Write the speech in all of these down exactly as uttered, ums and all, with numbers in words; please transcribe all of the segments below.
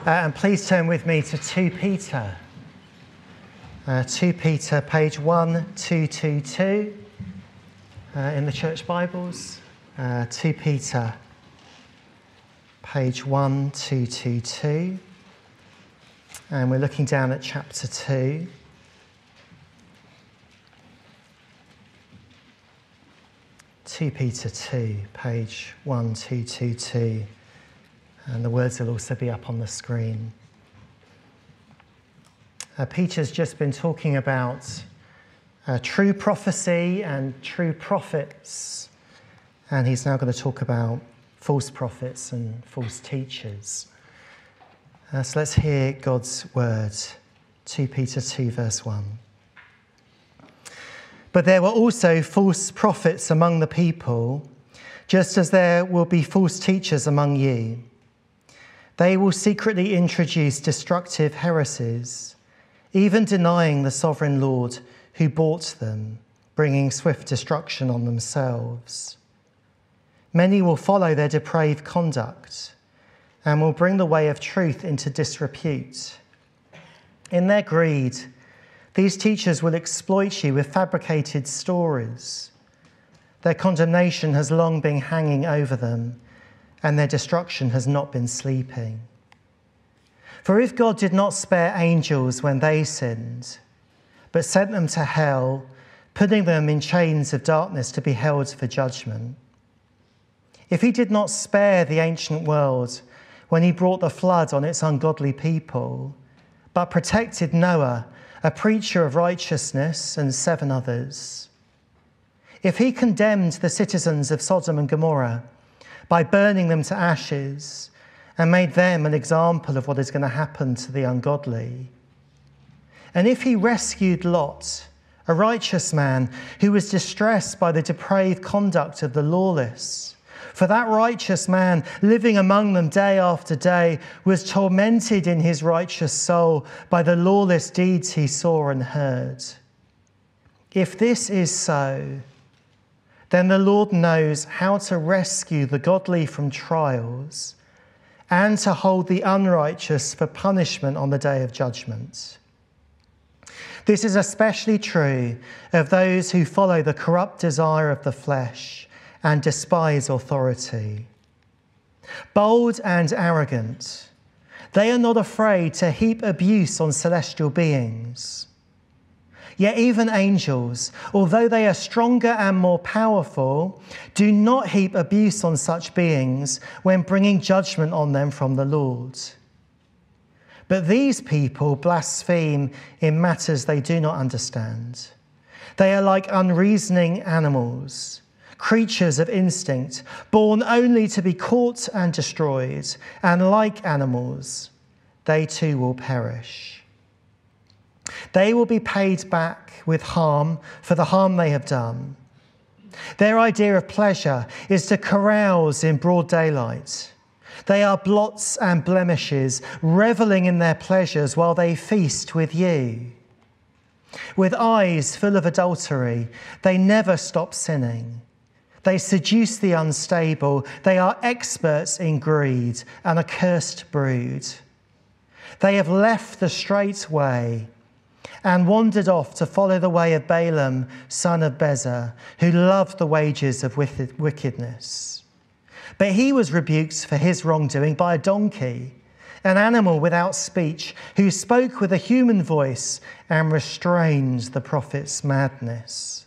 Uh, and please turn with me to Second Peter. Uh, Second Peter, page one two two two uh, in the church Bibles. Uh, Second Peter, page one two two two. And we're looking down at chapter two. Second Peter two, page one two two two. And the words will also be up on the screen. Uh, Peter's just been talking about uh, true prophecy and true prophets. And he's now going to talk about false prophets and false teachers. Uh, so let's hear God's word. Second Peter two, verse one. But there were also false prophets among the people, just as there will be false teachers among you. They will secretly introduce destructive heresies, even denying the sovereign Lord who bought them, bringing swift destruction on themselves. Many will follow their depraved conduct and will bring the way of truth into disrepute. In their greed, these teachers will exploit you with fabricated stories. Their condemnation has long been hanging over them, and their destruction has not been sleeping. For if God did not spare angels when they sinned, but sent them to hell, putting them in chains of darkness to be held for judgment, if he did not spare the ancient world when he brought the flood on its ungodly people, but protected Noah, a preacher of righteousness, and seven others, if he condemned the citizens of Sodom and Gomorrah by burning them to ashes and made them an example of what is going to happen to the ungodly, and if he rescued Lot, a righteous man who was distressed by the depraved conduct of the lawless, for that righteous man, living among them day after day, was tormented in his righteous soul by the lawless deeds he saw and heard. If this is so, then the Lord knows how to rescue the godly from trials and to hold the unrighteous for punishment on the day of judgment. This is especially true of those who follow the corrupt desire of the flesh and despise authority. Bold and arrogant, they are not afraid to heap abuse on celestial beings. Yet even angels, although they are stronger and more powerful, do not heap abuse on such beings when bringing judgment on them from the Lord. But these people blaspheme in matters they do not understand. They are like unreasoning animals, creatures of instinct, born only to be caught and destroyed, and like animals, they too will perish. They will be paid back with harm for the harm they have done. Their idea of pleasure is to carouse in broad daylight. They are blots and blemishes, reveling in their pleasures while they feast with you. With eyes full of adultery, they never stop sinning. They seduce the unstable. They are experts in greed, an accursed brood. They have left the straight way and wandered off to follow the way of Balaam, son of Bezer, who loved the wages of wickedness. But he was rebuked for his wrongdoing by a donkey, an animal without speech, who spoke with a human voice and restrained the prophet's madness.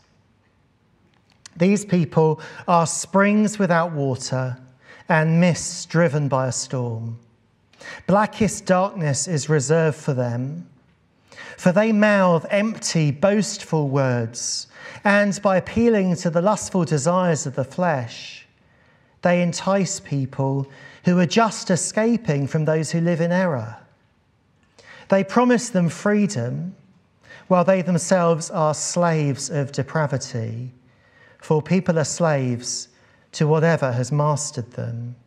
These people are springs without water and mists driven by a storm. Blackest darkness is reserved for them, for they mouth empty, boastful words, and by appealing to the lustful desires of the flesh, they entice people who are just escaping from those who live in error. They promise them freedom, while they themselves are slaves of depravity, for people are slaves to whatever has mastered them.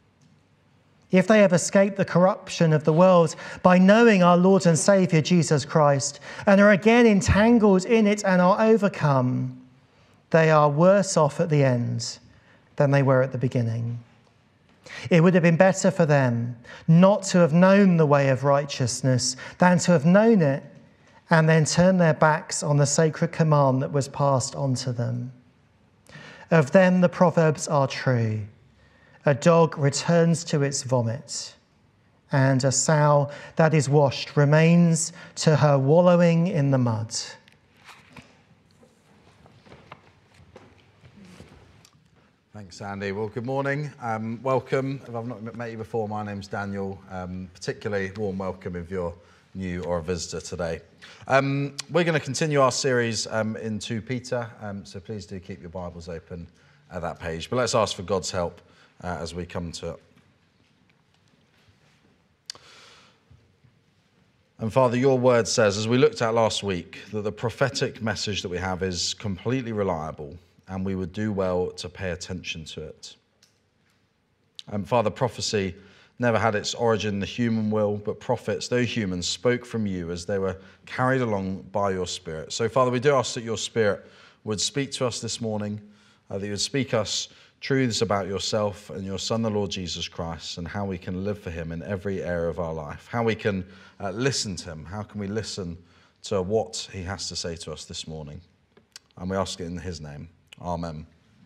If they have escaped the corruption of the world by knowing our Lord and Saviour Jesus Christ and are again entangled in it and are overcome, they are worse off at the end than they were at the beginning. It would have been better for them not to have known the way of righteousness than to have known it and then turn their backs on the sacred command that was passed on to them. Of them the proverbs are true. A dog returns to its vomit, and a sow that is washed remains to her wallowing in the mud. Thanks, Andy. Well, good morning. Um, welcome. If I've not met you before, my name's Daniel. Um, particularly warm welcome if you're new or a visitor today. Um, we're going to continue our series um, in Second Peter, um, so please do keep your Bibles open at that page. But let's ask for God's help uh, as we come to it. And Father, your word says, as we looked at last week, that the prophetic message that we have is completely reliable, and we would do well to pay attention to it. And Father, prophecy never had its origin in the human will, but prophets, though humans, spoke from you as they were carried along by your Spirit. So Father, we do ask that your Spirit would speak to us this morning, uh, that you would speak us truths about yourself and your Son, the Lord Jesus Christ, and how we can live for him in every area of our life, how we can uh, listen to him, how can we listen to what he has to say to us this morning. And we ask it in his name. Amen.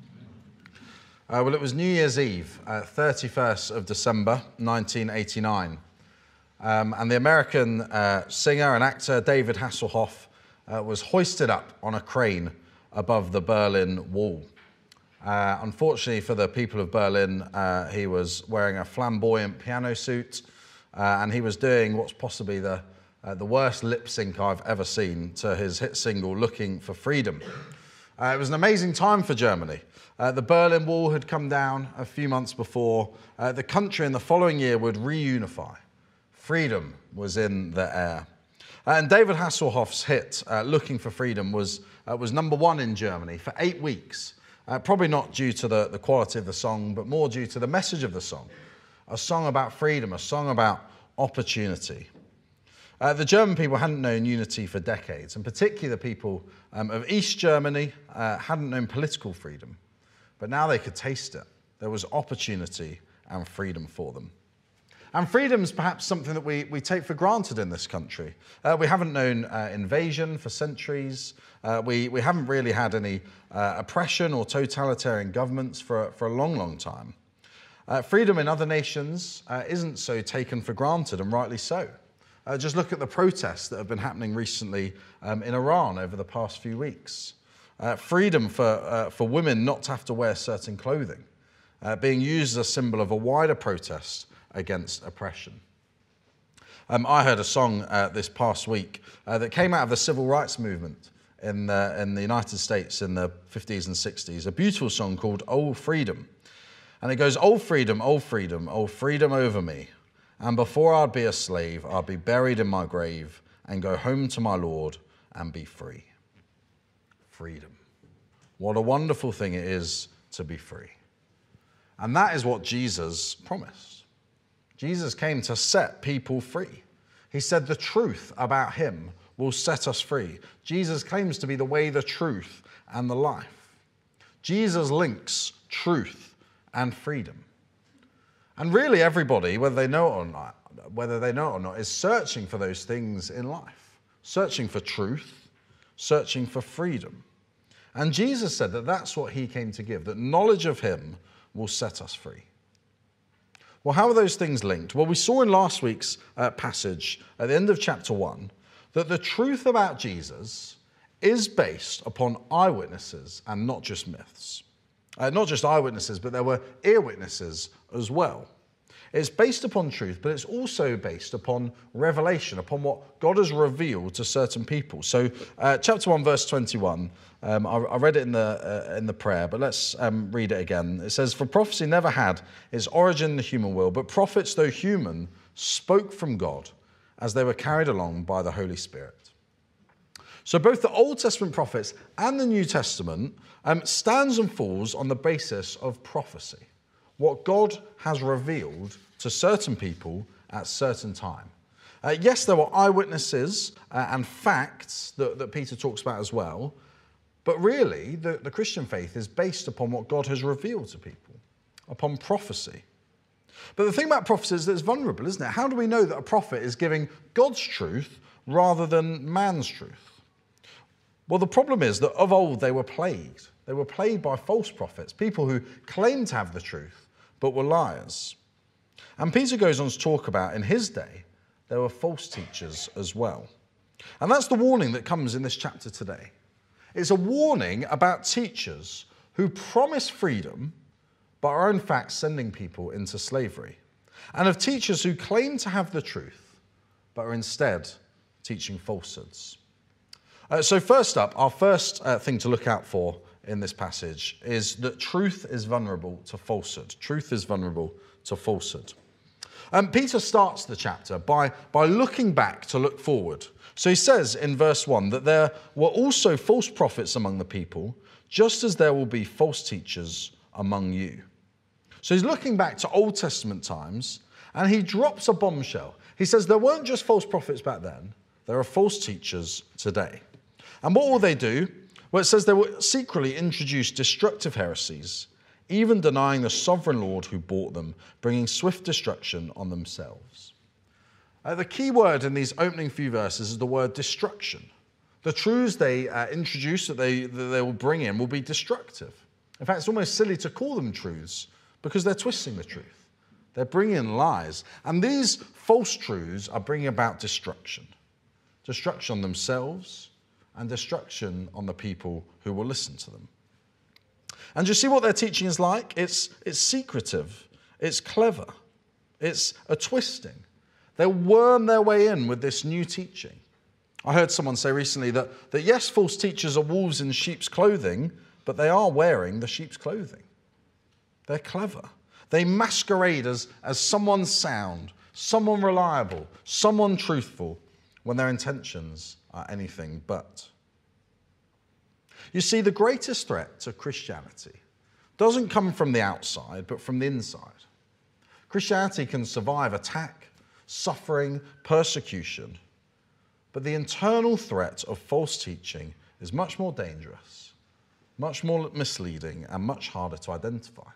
Uh, well, it was New Year's Eve, uh, thirty-first of December, nineteen eighty-nine. Um, and the American uh, singer and actor David Hasselhoff uh, was hoisted up on a crane above the Berlin Wall. Uh, unfortunately for the people of Berlin, uh, he was wearing a flamboyant piano suit, uh, and he was doing what's possibly the, uh, the worst lip sync I've ever seen to his hit single, Looking for Freedom. Uh, it was an amazing time for Germany. Uh, the Berlin Wall had come down a few months before. Uh, the country in the following year would reunify. Freedom was in the air. Uh, and David Hasselhoff's hit, uh, Looking for Freedom, was, uh, was number one in Germany for eight weeks. Uh, probably not due to the, the quality of the song, but more due to the message of the song. A song about freedom, a song about opportunity. Uh, the German people hadn't known unity for decades, and particularly the people um, of East Germany uh, hadn't known political freedom. But now they could taste it. There was opportunity and freedom for them. And freedom is perhaps something that we, we take for granted in this country. Uh, we haven't known uh, invasion for centuries. Uh, we, we haven't really had any uh, oppression or totalitarian governments for, for a long, long time. Uh, freedom in other nations uh, isn't so taken for granted, and rightly so. Uh, just look at the protests that have been happening recently um, in Iran over the past few weeks. Uh, freedom for, uh, for women not to have to wear certain clothing, uh, being used as a symbol of a wider protest against oppression. Um, I heard a song uh, this past week uh, that came out of the civil rights movement in the, in the United States in the fifties and sixties, a beautiful song called Old Freedom. And it goes, old freedom, old freedom, old freedom over me. And before I'd be a slave, I'd be buried in my grave and go home to my Lord and be free. Freedom. What a wonderful thing it is to be free. And that is what Jesus promised. Jesus came to set people free. He said the truth about him will set us free. Jesus claims to be the way, the truth, and the life. Jesus links truth and freedom. And really everybody, whether they know it or not, whether they know it or not, is searching for those things in life. Searching for truth, searching for freedom. And Jesus said that that's what he came to give, that knowledge of him will set us free. Well, how are those things linked? Well, we saw in last week's uh, passage at the end of chapter one that the truth about Jesus is based upon eyewitnesses and not just myths. Uh, not just eyewitnesses, but there were ear witnesses as well. It's based upon truth, but it's also based upon revelation, upon what God has revealed to certain people. So uh, chapter one, verse twenty-one, um, I, I read it in the, uh, in the prayer, but let's um, read it again. It says, "For prophecy never had its origin in the human will, but prophets, though human, spoke from God as they were carried along by the Holy Spirit." So both the Old Testament prophets and the New Testament um, stands and falls on the basis of prophecy, what God has revealed to certain people at certain time. Uh, yes, there were eyewitnesses uh, and facts that, that Peter talks about as well, but really the, the Christian faith is based upon what God has revealed to people, upon prophecy. But the thing about prophecy is that it's vulnerable, isn't it? How do we know that a prophet is giving God's truth rather than man's truth? Well, the problem is that of old they were plagued. They were plagued by false prophets, people who claimed to have the truth, but were liars. And Peter goes on to talk about in his day, there were false teachers as well. And that's the warning that comes in this chapter today. It's a warning about teachers who promise freedom, but are in fact sending people into slavery. And of teachers who claim to have the truth, but are instead teaching falsehoods. Uh, so first up, our first uh, thing to look out for in this passage is that truth is vulnerable to falsehood. Truth is vulnerable to falsehood. Um, Peter starts the chapter by, by looking back to look forward. So he says in verse one that there were also false prophets among the people, just as there will be false teachers among you. So he's looking back to Old Testament times, and he drops a bombshell. He says there weren't just false prophets back then, there are false teachers today. And what will they do? Well, it says they will secretly introduce destructive heresies, even denying the sovereign Lord who bought them, bringing swift destruction on themselves. Uh, the key word in these opening few verses is the word destruction. The truths they uh, introduce, that they, that they will bring in, will be destructive. In fact, it's almost silly to call them truths because they're twisting the truth. They're bringing in lies. And these false truths are bringing about destruction. Destruction on themselves and destruction on the people who will listen to them. And you see what their teaching is like? It's, it's secretive. It's clever. It's a twisting. They'll worm their way in with this new teaching. I heard someone say recently that, that yes, false teachers are wolves in sheep's clothing, but they are wearing the sheep's clothing. They're clever. They masquerade as, as someone sound, someone reliable, someone truthful, when their intentions are anything but. You see, the greatest threat to Christianity doesn't come from the outside, but from the inside. Christianity can survive attack, suffering, persecution, but the internal threat of false teaching is much more dangerous, much more misleading, and much harder to identify.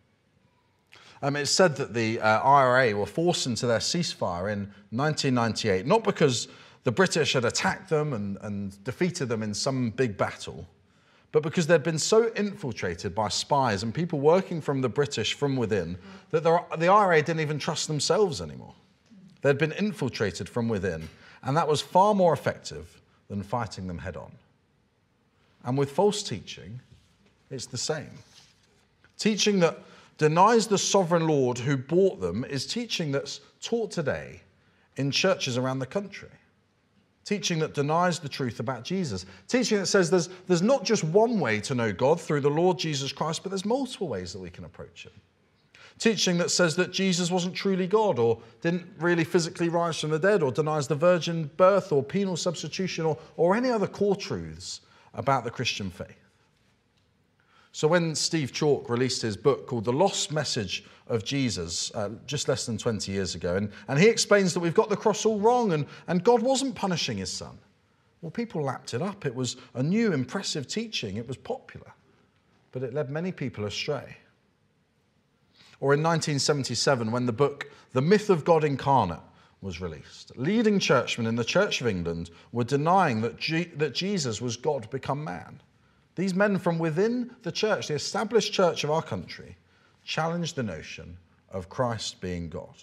Um, it's said that the uh, I R A were forced into their ceasefire in nineteen ninety-eight, not because the British had attacked them and, and defeated them in some big battle, but because they'd been so infiltrated by spies and people working from the British from within that the, the I R A didn't even trust themselves anymore. They'd been infiltrated from within, and that was far more effective than fighting them head on. And with false teaching, it's the same. Teaching that denies the sovereign Lord who bought them is teaching that's taught today in churches around the country. Teaching that denies the truth about Jesus. Teaching that says there's, there's not just one way to know God through the Lord Jesus Christ, but there's multiple ways that we can approach him. Teaching that says that Jesus wasn't truly God or didn't really physically rise from the dead or denies the virgin birth or penal substitution or, or any other core truths about the Christian faith. So when Steve Chalke released his book called The Lost Message of Jesus uh, just less than twenty years ago, and, and he explains that we've got the cross all wrong and, and God wasn't punishing his son. Well, people lapped it up. It was a new, impressive teaching. It was popular, but it led many people astray. Or in nineteen seventy-seven, when the book The Myth of God Incarnate was released, leading churchmen in the Church of England were denying that, G- that Jesus was God become man. These men from within the church, the established church of our country, challenged the notion of Christ being God.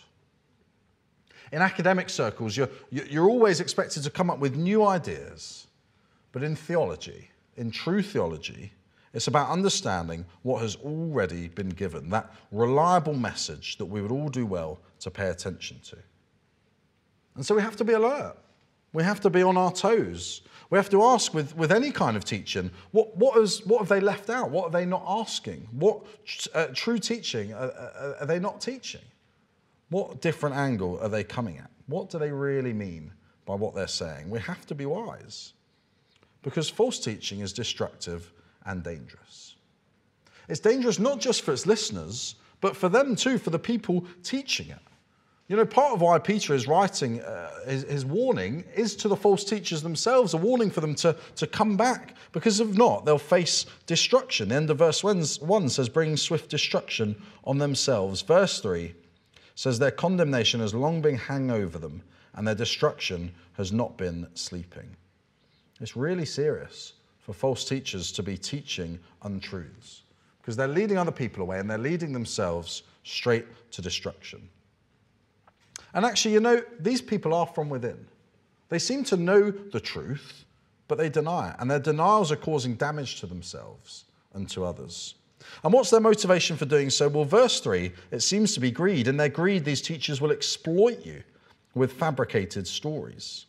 In academic circles, you're, you're always expected to come up with new ideas. But in theology, in true theology, it's about understanding what has already been given, that reliable message that we would all do well to pay attention to. And so we have to be alert. We have to be on our toes. We have to ask with, with any kind of teaching, what, what, is, what have they left out? What are they not asking? What uh, true teaching are, are, are they not teaching? What different angle are they coming at? What do they really mean by what they're saying? We have to be wise because false teaching is destructive and dangerous. It's dangerous not just for its listeners, but for them too, for the people teaching it. You know, part of why Peter is writing uh, his, his warning is to the false teachers themselves, a warning for them to, to come back, because if not, they'll face destruction. The end of verse one says, bringing swift destruction on themselves. Verse three, says their condemnation has long been hanging over them and their destruction has not been sleeping. It's really serious for false teachers to be teaching untruths because they're leading other people away and they're leading themselves straight to destruction. And actually, you know, these people are from within. They seem to know the truth, but they deny it. And their denials are causing damage to themselves and to others. And what's their motivation for doing so? Well, verse three, it seems to be greed. In their greed, these teachers will exploit you with fabricated stories.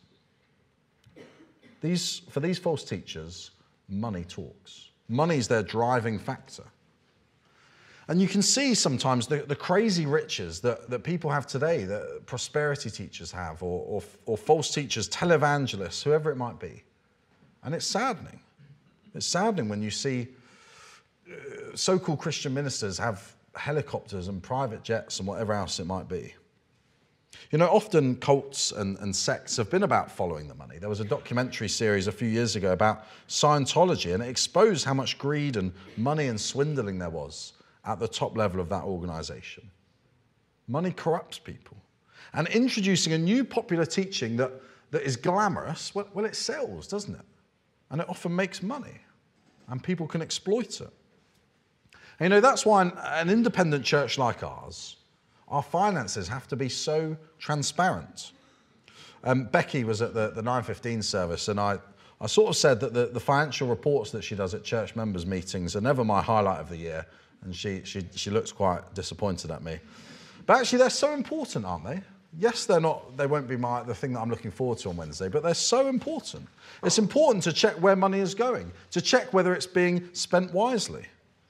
These, for these false teachers, money talks. Money is their driving factor. And you can see sometimes the, the crazy riches that, that people have today, that prosperity teachers have, or, or, or false teachers, televangelists, whoever it might be. And it's saddening. It's saddening when you see uh, so-called Christian ministers have helicopters and private jets and whatever else it might be. You know, often cults and, and sects have been about following the money. There was a documentary series a few years ago about Scientology, and it exposed how much greed and money and swindling there was at the top level of that organization. Money corrupts people. And introducing a new popular teaching that, that is glamorous, well, well, it sells, doesn't it? And it often makes money, and people can exploit it. And, you know, that's why an, an independent church like ours, our finances have to be so transparent. Um, Becky was at the, the nine fifteen service, and I, I sort of said that the, the financial reports that she does at church members' meetings are never my highlight of the year, and she, she, she looks quite disappointed at me. But actually, they're so important, aren't they? Yes, they're not, they won't be my, the thing that I'm looking forward to on Wednesday, but they're so important. It's important to check where money is going, to check whether it's being spent wisely.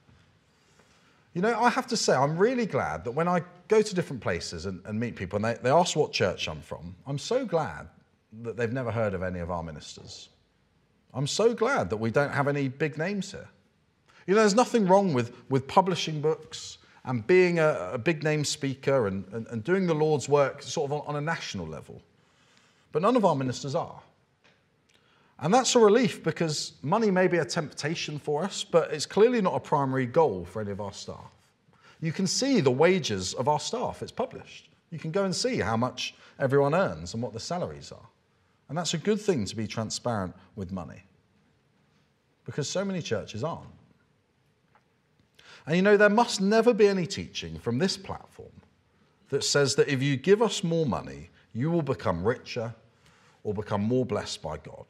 You know, I have to say, I'm really glad that when I go to different places and, and meet people and they, they ask what church I'm from, I'm so glad that they've never heard of any of our ministers. I'm so glad that we don't have any big names here. You know, there's nothing wrong with, with publishing books and being a, a big name speaker and, and, and doing the Lord's work sort of on, on a national level. But none of our ministers are. And that's a relief because money may be a temptation for us, but it's clearly not a primary goal for any of our staff. You can see the wages of our staff. It's published. You can go and see how much everyone earns and what the salaries are. And that's a good thing to be transparent with money because so many churches aren't. And you know, there must never be any teaching from this platform that says that if you give us more money, you will become richer or become more blessed by God.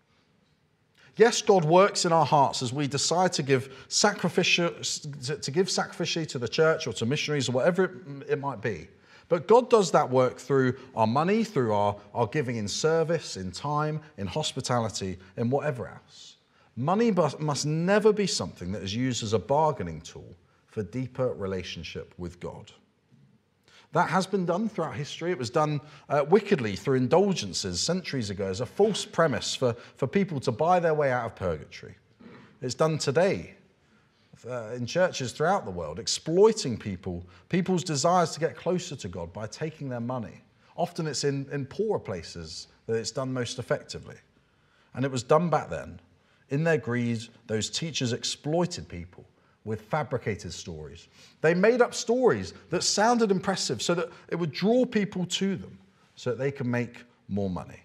Yes, God works in our hearts as we decide to give sacrificial, to give sacrificially to the church or to missionaries or whatever it, it might be. But God does that work through our money, through our, our giving in service, in time, in hospitality, in whatever else. Money must never be something that is used as a bargaining tool for deeper relationship with God. That has been done throughout history. It was done uh, wickedly through indulgences centuries ago as a false premise for, for people to buy their way out of purgatory. It's done today uh, in churches throughout the world, exploiting people, people's desires to get closer to God by taking their money. Often it's in, in poorer places that it's done most effectively. And it was done back then. In their greed, those teachers exploited people with fabricated stories. They made up stories that sounded impressive so that it would draw people to them so that they can make more money.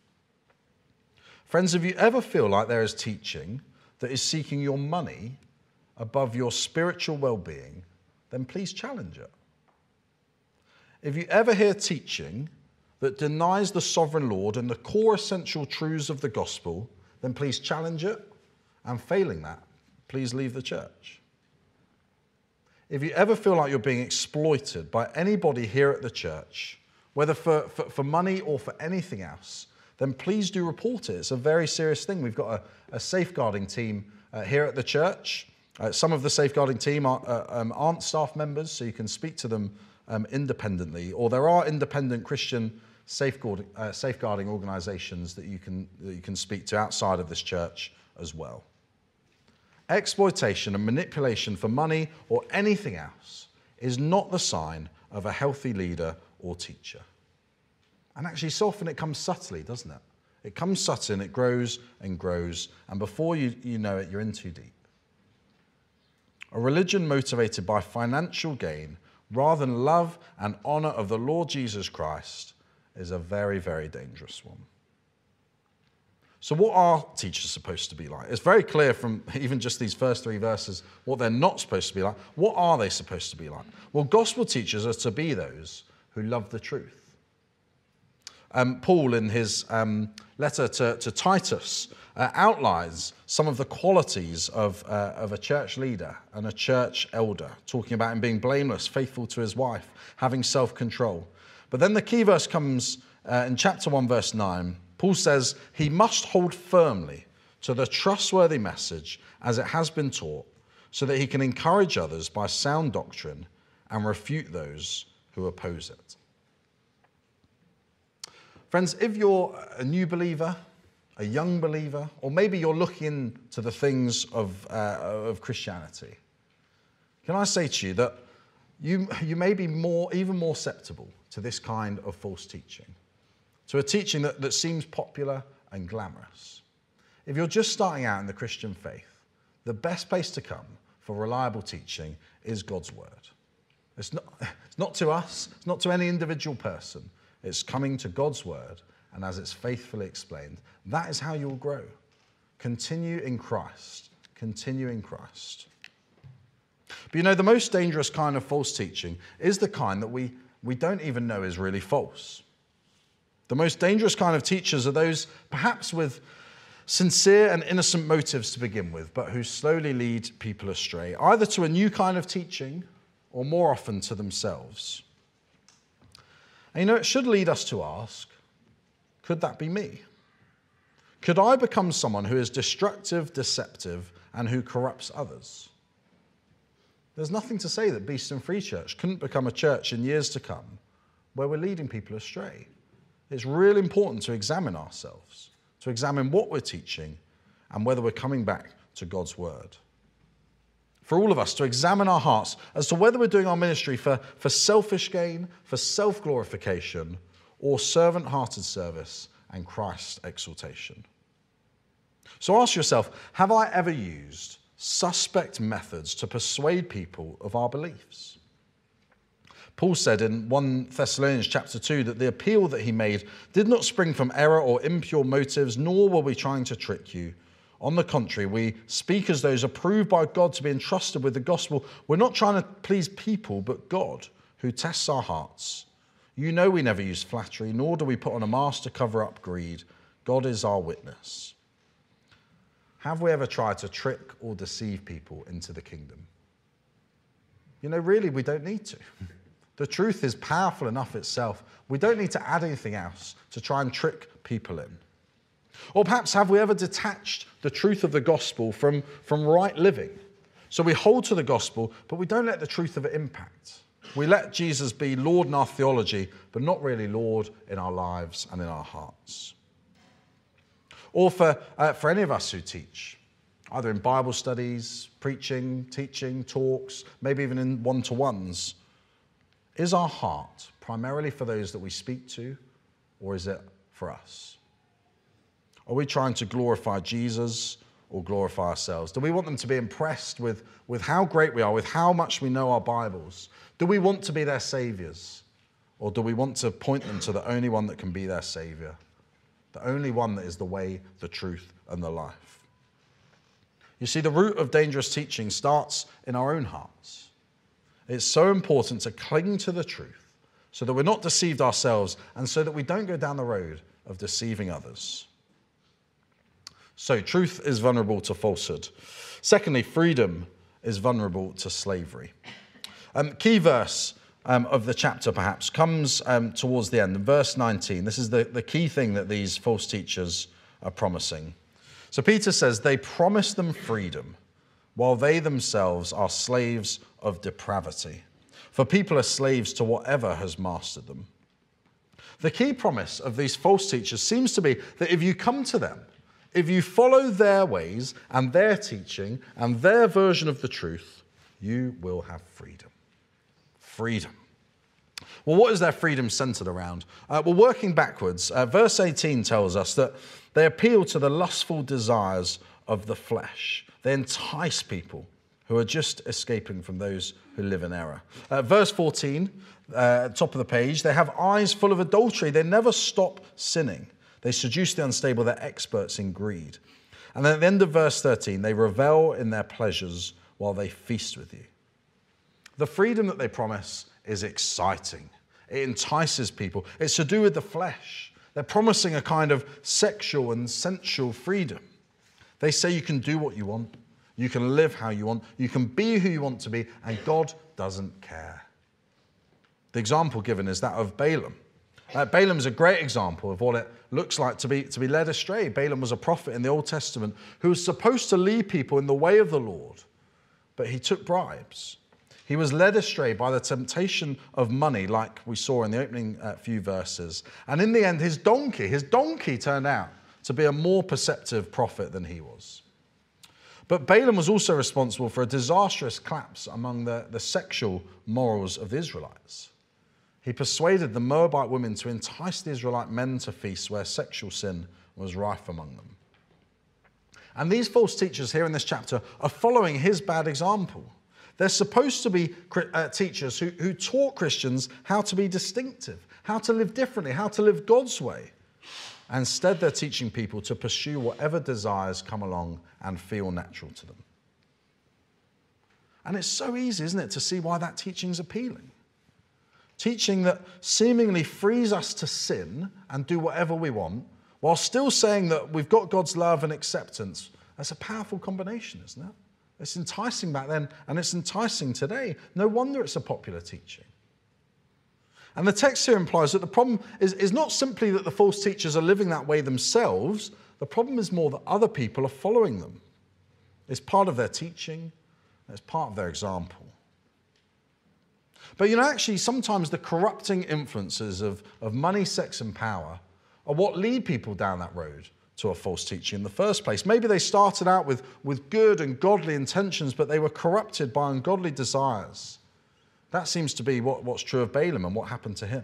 Friends, if you ever feel like there is teaching that is seeking your money above your spiritual well-being, then please challenge it. If you ever hear teaching that denies the sovereign Lord and the core essential truths of the gospel, then please challenge it, and failing that, please leave the church. If you ever feel like you're being exploited by anybody here at the church, whether for, for, for money or for anything else, then please do report it. It's a very serious thing. We've got a, a safeguarding team uh, here at the church. Uh, some of the safeguarding team are, uh, um, aren't staff members, so you can speak to them um, independently, or there are independent Christian safeguarding, uh, safeguarding organisations that you can that you can speak to outside of this church as well. Exploitation and manipulation for money or anything else is not the sign of a healthy leader or teacher. And actually, so often it comes subtly, doesn't it? It comes subtly and it grows and grows, and before you, you know it, you're in too deep. A religion motivated by financial gain rather than love and honor of the Lord Jesus Christ is a very, very dangerous one. So what are teachers supposed to be like? It's very clear from even just these first three verses what they're not supposed to be like. What are they supposed to be like? Well, gospel teachers are to be those who love the truth. Um, Paul, in his um, letter to, to Titus, uh, outlines some of the qualities of, uh, of a church leader and a church elder, talking about him being blameless, faithful to his wife, having self-control. But then the key verse comes uh, in chapter one, verse nine. Paul says he must hold firmly to the trustworthy message as it has been taught, so that he can encourage others by sound doctrine and refute those who oppose it. Friends, if you're a new believer, a young believer, or maybe you're looking to the things of, uh, of Christianity, can I say to you that you, you may be more, even more susceptible to this kind of false teaching, to a teaching that, that seems popular and glamorous. If you're just starting out in the Christian faith, the best place to come for reliable teaching is God's word. It's not, it's not to us, it's not to any individual person. It's coming to God's word, and as it's faithfully explained, that is how you'll grow. Continue in Christ. Continue in Christ. But you know, the most dangerous kind of false teaching is the kind that we, we don't even know is really false. The most dangerous kind of teachers are those perhaps with sincere and innocent motives to begin with, but who slowly lead people astray, either to a new kind of teaching or more often to themselves. And you know, it should lead us to ask, could that be me? Could I become someone who is destructive, deceptive, and who corrupts others? There's nothing to say that Beeston Free Church couldn't become a church in years to come where we're leading people astray. It's really important to examine ourselves, to examine what we're teaching and whether we're coming back to God's word. For all of us to examine our hearts as to whether we're doing our ministry for, for selfish gain, for self-glorification, or servant-hearted service and Christ's exaltation. So ask yourself, have I ever used suspect methods to persuade people of our beliefs? Paul said in First Thessalonians chapter two that the appeal that he made did not spring from error or impure motives, nor were we trying to trick you. On the contrary, we speak as those approved by God to be entrusted with the gospel. We're not trying to please people, but God, who tests our hearts. You know we never use flattery, nor do we put on a mask to cover up greed. God is our witness. Have we ever tried to trick or deceive people into the kingdom? You know, really, we don't need to. The truth is powerful enough itself. We don't need to add anything else to try and trick people in. Or perhaps have we ever detached the truth of the gospel from, from right living? So we hold to the gospel, but we don't let the truth of it impact. We let Jesus be Lord in our theology, but not really Lord in our lives and in our hearts. Or for, uh, for any of us who teach, either in Bible studies, preaching, teaching, talks, maybe even in one-to-ones, is our heart primarily for those that we speak to, or is it for us? Are we trying to glorify Jesus or glorify ourselves? Do we want them to be impressed with, with how great we are, with how much we know our Bibles? Do we want to be their saviors? Or do we want to point them to the only one that can be their savior? The only one that is the way, the truth, and the life. You see, the root of dangerous teaching starts in our own hearts. It's so important to cling to the truth so that we're not deceived ourselves and so that we don't go down the road of deceiving others. So truth is vulnerable to falsehood. Secondly, freedom is vulnerable to slavery. Um, key verse um, of the chapter perhaps comes um, towards the end, in verse nineteen. This is the, the key thing that these false teachers are promising. So Peter says they promise them freedom while they themselves are slaves of depravity. For people are slaves to whatever has mastered them. The key promise of these false teachers seems to be that if you come to them, if you follow their ways and their teaching and their version of the truth, you will have freedom. Freedom. Well, what is their freedom centered around? Uh, well, working backwards, uh, verse eighteen tells us that they appeal to the lustful desires of the flesh. They entice people who are just escaping from those who live in error. Uh, verse fourteen, uh, top of the page, they have eyes full of adultery. They never stop sinning. They seduce the unstable. They're experts in greed. And then at the end of verse thirteen, they revel in their pleasures while they feast with you. The freedom that they promise is exciting. It entices people. It's to do with the flesh. They're promising a kind of sexual and sensual freedom. They say you can do what you want. You can live how you want. You can be who you want to be, and God doesn't care. The example given is that of Balaam. Uh, Balaam is a great example of what it looks like to be, to be led astray. Balaam was a prophet in the Old Testament who was supposed to lead people in the way of the Lord, but he took bribes. He was led astray by the temptation of money, like we saw in the opening uh, few verses. And in the end, his donkey, his donkey turned out to be a more perceptive prophet than he was. But Balaam was also responsible for a disastrous collapse among the, the sexual morals of the Israelites. He persuaded the Moabite women to entice the Israelite men to feasts where sexual sin was rife among them. And these false teachers here in this chapter are following his bad example. They're supposed to be uh, teachers who, who taught Christians how to be distinctive, how to live differently, how to live God's way. And instead, they're teaching people to pursue whatever desires come along and feel natural to them. And it's so easy, isn't it, to see why that teaching's appealing. Teaching that seemingly frees us to sin and do whatever we want, while still saying that we've got God's love and acceptance. That's a powerful combination, isn't it? It's enticing back then, and it's enticing today. No wonder it's a popular teaching. And the text here implies that the problem is, is not simply that the false teachers are living that way themselves. The problem is more that other people are following them. It's part of their teaching. It's part of their example. But you know, actually, sometimes the corrupting influences of, of money, sex, and power are what lead people down that road to a false teaching in the first place. Maybe they started out with, with good and godly intentions, but they were corrupted by ungodly desires. That seems to be what, what's true of Balaam and what happened to him.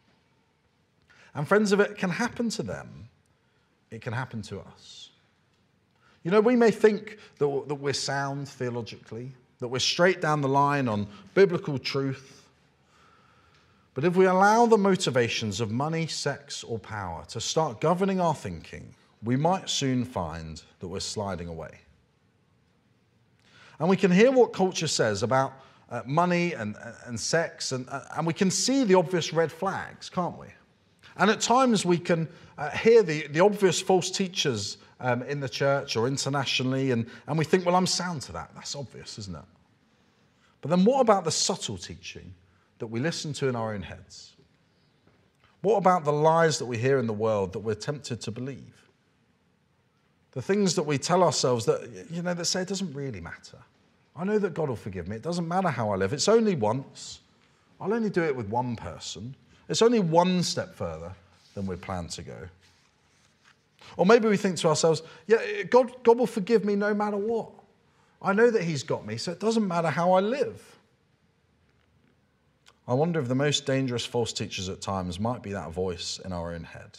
And friends, if it can happen to them, it can happen to us. You know, we may think that, that we're sound theologically, that we're straight down the line on biblical truth. But if we allow the motivations of money, sex, or power to start governing our thinking, we might soon find that we're sliding away. And we can hear what culture says about uh, money and, and sex, and, uh, and we can see the obvious red flags, can't we? And at times we can uh, hear the, the obvious false teachers um, in the church or internationally, and, and we think, well, I'm sound to that. That's obvious, isn't it? But then what about the subtle teaching that we listen to in our own heads? What about the lies that we hear in the world that we're tempted to believe? The things that we tell ourselves that, you know, that say it doesn't really matter. I know that God will forgive me. It doesn't matter how I live. It's only once. I'll only do it with one person. It's only one step further than we plan to go. Or maybe we think to ourselves, yeah, God, God will forgive me no matter what. I know that he's got me, so it doesn't matter how I live. I wonder if the most dangerous false teachers at times might be that voice in our own head.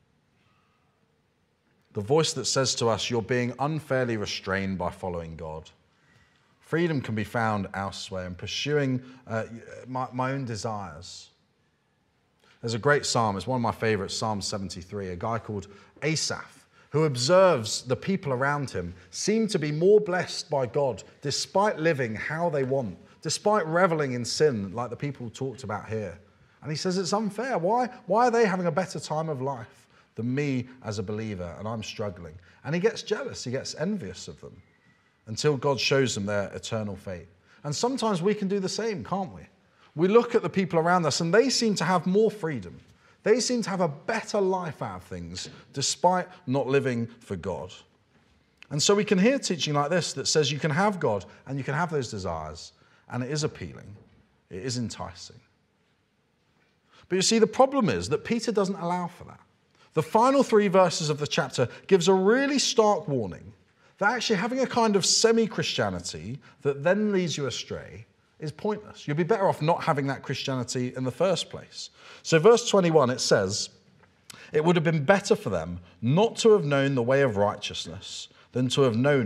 The voice that says to us, you're being unfairly restrained by following God. Freedom can be found elsewhere in pursuing uh, my, my own desires. There's a great psalm, it's one of my favorites, Psalm seventy-three, a guy called Asaph, who observes the people around him seem to be more blessed by God despite living how they want, despite reveling in sin like the people talked about here. And he says it's unfair. Why, why are they having a better time of life than me as a believer, and I'm struggling? And he gets jealous, he gets envious of them until God shows them their eternal fate. And sometimes we can do the same, can't we? We look at the people around us and they seem to have more freedom. They seem to have a better life out of things despite not living for God. And so we can hear teaching like this that says you can have God and you can have those desires, and it is appealing, it is enticing. But you see, the problem is that Peter doesn't allow for that. The final three verses of the chapter gives a really stark warning that actually having a kind of semi-Christianity that then leads you astray is pointless. You'd be better off not having that Christianity in the first place. So verse twenty-one, it says, it would have been better for them not to have known the way of righteousness than to have known it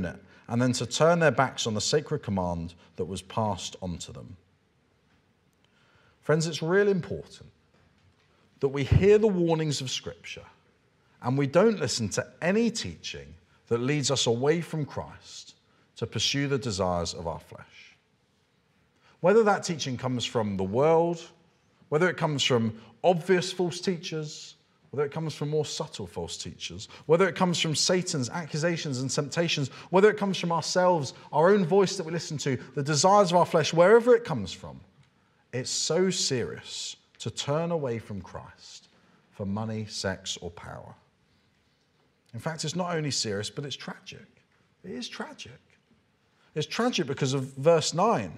and then to turn their backs on the sacred command that was passed on to them. Friends, it's really important that we hear the warnings of Scripture and we don't listen to any teaching that leads us away from Christ to pursue the desires of our flesh. Whether that teaching comes from the world, whether it comes from obvious false teachers, whether it comes from more subtle false teachers, whether it comes from Satan's accusations and temptations, whether it comes from ourselves, our own voice that we listen to, the desires of our flesh, wherever it comes from, it's so serious to turn away from Christ for money, sex, or power. In fact, it's not only serious, but it's tragic. It is tragic. It's tragic because of verse nine.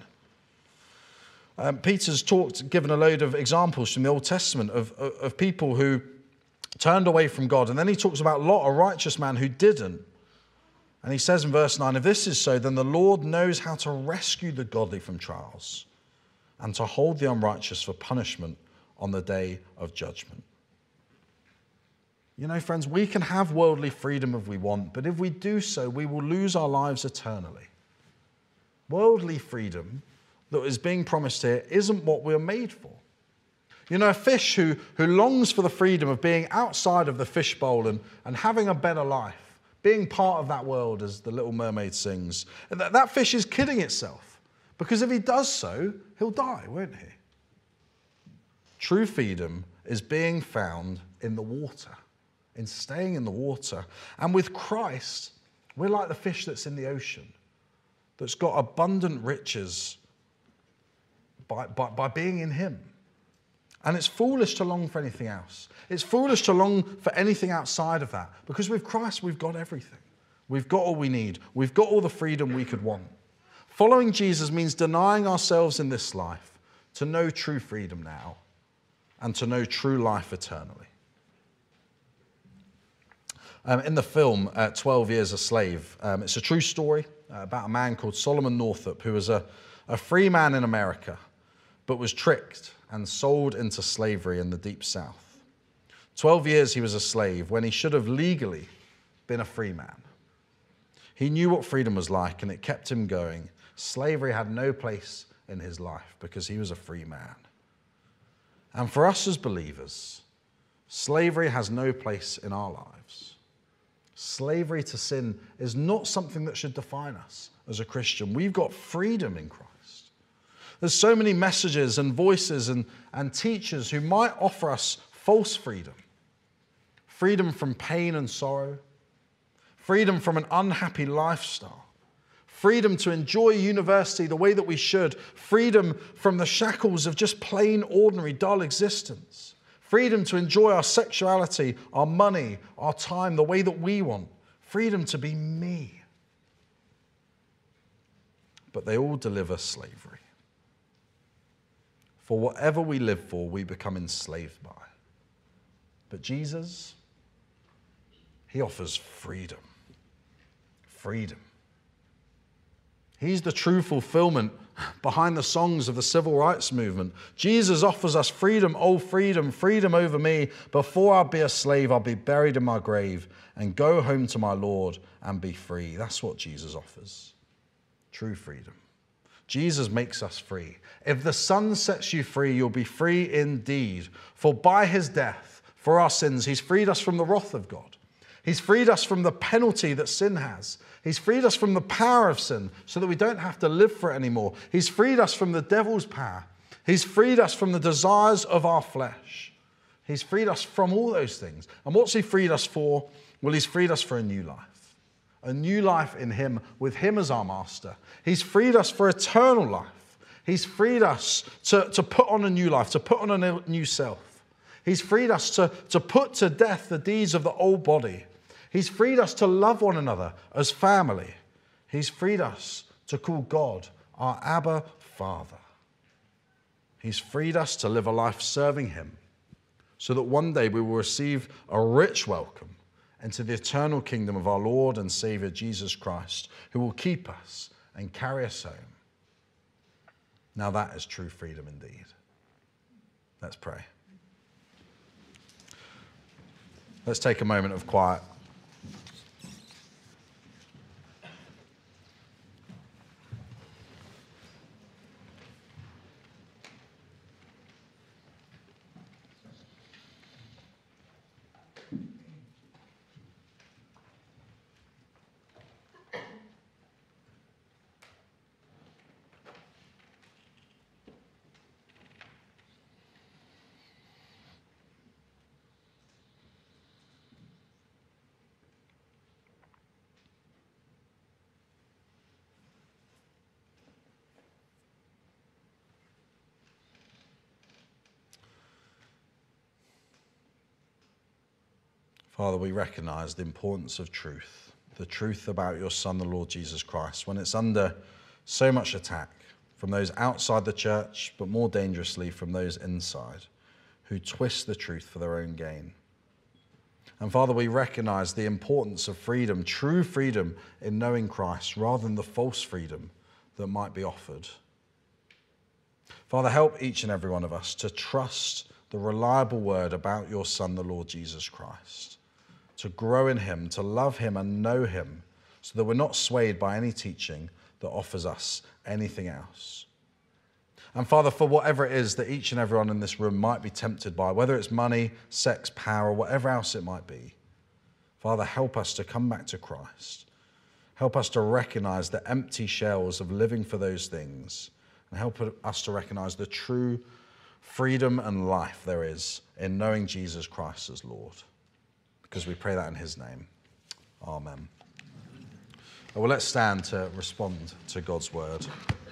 Um, Peter's talked, given a load of examples from the Old Testament of, of, of people who turned away from God. And then he talks about Lot, a righteous man who didn't. And he says in verse nine, if this is so, then the Lord knows how to rescue the godly from trials and to hold the unrighteous for punishment on the day of judgment. You know, friends, we can have worldly freedom if we want, but if we do so, we will lose our lives eternally. Worldly freedom that is being promised here isn't what we're made for. You know, a fish who, who longs for the freedom of being outside of the fishbowl and, and having a better life, being part of that world, as the Little Mermaid sings, that, that fish is kidding itself, because if he does so, he'll die, won't he? True freedom is being found in the water, in staying in the water. And with Christ, we're like the fish that's in the ocean, that's got abundant riches by, by, by being in him. And it's foolish to long for anything else. It's foolish to long for anything outside of that, because with Christ, we've got everything. We've got all we need. We've got all the freedom we could want. Following Jesus means denying ourselves in this life to know true freedom now and to know true life eternally. Um, in the film, uh, twelve years a Slave, um, it's a true story uh, about a man called Solomon Northup, who was a, a free man in America, but was tricked and sold into slavery in the Deep South. Twelve years he was a slave when he should have legally been a free man. He knew what freedom was like, and it kept him going. Slavery had no place in his life because he was a free man. And for us as believers, slavery has no place in our lives. Slavery to sin is not something that should define us as a Christian. We've got freedom in Christ. There's so many messages and voices and, and teachers who might offer us false freedom. Freedom from pain and sorrow. Freedom from an unhappy lifestyle. Freedom to enjoy university the way that we should. Freedom from the shackles of just plain, ordinary, dull existence. Freedom to enjoy our sexuality, our money, our time, the way that we want. Freedom to be me. But they all deliver slavery. For whatever we live for, we become enslaved by. But Jesus, he offers freedom. Freedom. He's the true fulfillment behind the songs of the civil rights movement. Jesus offers us freedom, oh freedom, freedom over me. Before I be a slave, I'll be buried in my grave and go home to my Lord and be free. That's what Jesus offers. True freedom. Jesus makes us free. If the Son sets you free, you'll be free indeed. For by his death for our sins, he's freed us from the wrath of God. He's freed us from the penalty that sin has. He's freed us from the power of sin so that we don't have to live for it anymore. He's freed us from the devil's power. He's freed us from the desires of our flesh. He's freed us from all those things. And what's he freed us for? Well, he's freed us for a new life. A new life in him, with him as our master. He's freed us for eternal life. He's freed us to, to put on a new life, to put on a new self. He's freed us to, to put to death the deeds of the old body. He's freed us to love one another as family. He's freed us to call God our Abba Father. He's freed us to live a life serving him so that one day we will receive a rich welcome into the eternal kingdom of our Lord and Savior Jesus Christ, who will keep us and carry us home. Now that is true freedom indeed. Let's pray. Let's take a moment of quiet. Father, we recognize the importance of truth, the truth about your Son, the Lord Jesus Christ, when it's under so much attack from those outside the church, but more dangerously from those inside, who twist the truth for their own gain. And Father, we recognize the importance of freedom, true freedom in knowing Christ, rather than the false freedom that might be offered. Father, help each and every one of us to trust the reliable word about your Son, the Lord Jesus Christ, to grow in him, to love him and know him, so that we're not swayed by any teaching that offers us anything else. And Father, for whatever it is that each and everyone in this room might be tempted by, whether it's money, sex, power, whatever else it might be, Father, help us to come back to Christ. Help us to recognize the empty shells of living for those things, and help us to recognize the true freedom and life there is in knowing Jesus Christ as Lord. Because we pray that in his name. Amen. Well, let's stand to respond to God's word.